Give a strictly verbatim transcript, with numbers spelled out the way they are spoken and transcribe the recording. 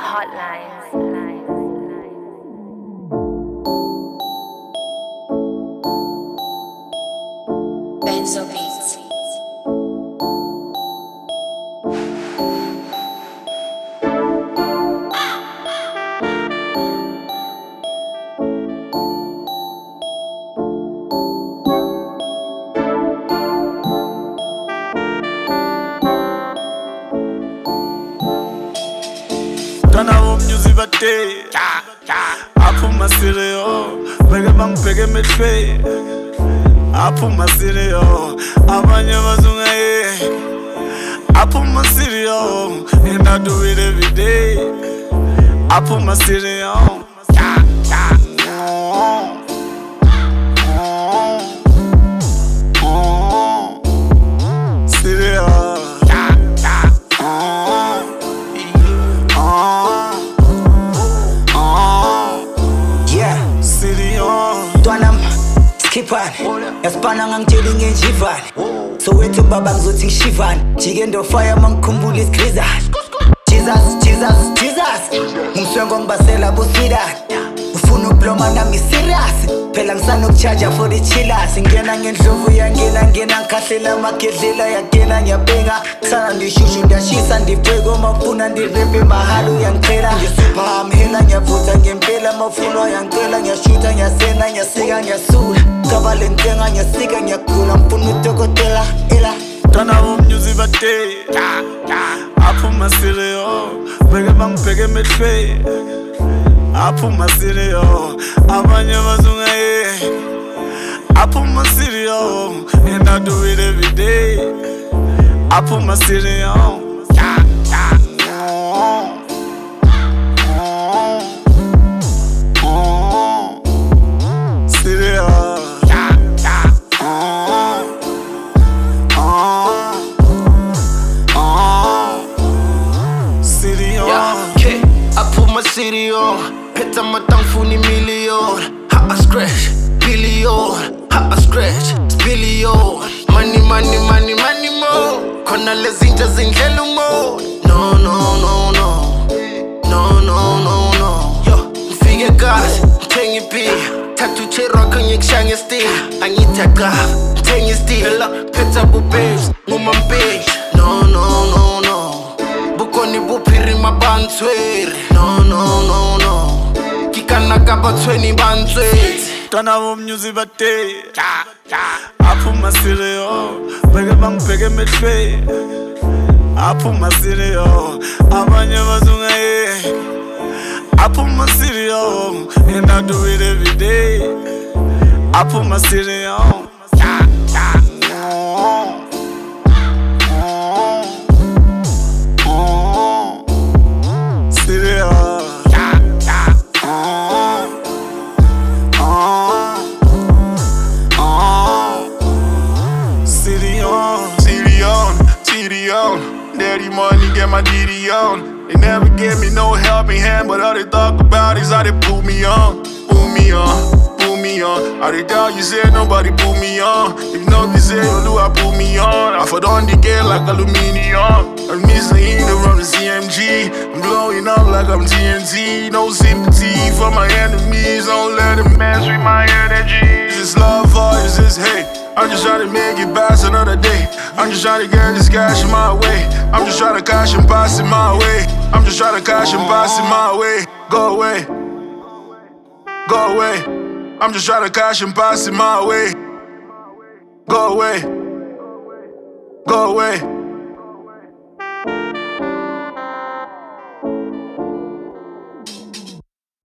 hotlines. Benzo Beats. Tana wo music bate aphuma stereo beke bangibheke emehlweni aphuma stereo abanye bazungaye aphuma stereo and I do it every day aphuma stereo Skipani, yaspana ngangitshela ngenjivane Soweto baba ngizothi ngishivane Jike ndofaya mangikhumbula isigrizane Jesus, Jesus, Jesus Ngumswengo ngibasela buswidani Ufuna ukubloma nami serious Phela ngisanokucharger for the chillers Ngena ngendlovu yangena ngena ngikhahlela amagedlela yagena ngiyabhenga Kusana ndishushu ndiyashisa ndibheko mafuna ndirepe mahalo uyangichela Ngisupha amhela ngiyavutha ngempela mafuna uyangicela ngiyashutha ngiyasena ngiyasika ngiyasula Kabale ntenga ngiyasika ngiyagula mfuna udokotela ela Tana wo music bate aphuma stereo beke bangibheke emehlweni aphuma stereo abanye bazungaye aphuma stereo and I do it every day aphuma stereo City on, peta matangfuni million. Ha a scratch, billion. Ha a scratch, billion. Money, money, money, money more. Kona lezinja zindlelu mo. No, no, no, no. No, no, no, no. Yo, mfike gas, mthengi pi. Tatu chero kanye kshange still. Angita gaf, mthengi still. Peta bu babes, nguma mbe. No, no, no, no. Bukoni bupiri mabantswere. No, no, no, no. Kikana kaba twenty bantswere. Tana wo music bate aphuma stereo beke bangibheke emehlweni aphuma stereo abanye bazungaye aphuma stereo and I do it every day aphuma stereo Daddy money, get my D D on. They never give me no helping hand, but all they talk about is how they put me on, put me on, put me on. How they tell you say nobody put me on. If nothing say you do, I put me on. I fought on the game like aluminium. I'm missing from the C M G. I'm blowing up like I'm T N T. No sympathy for my enemies. Don't let them mess with my energy. Is this love or is this hate? I'm just trying to make it past another day. I'm just trying to get this cash in my way. I'm just trying to cash and pass it my way. I'm just trying to cash and pass it my way. Go away, go away. I'm just trying to cash and pass it my way. Go away, go away.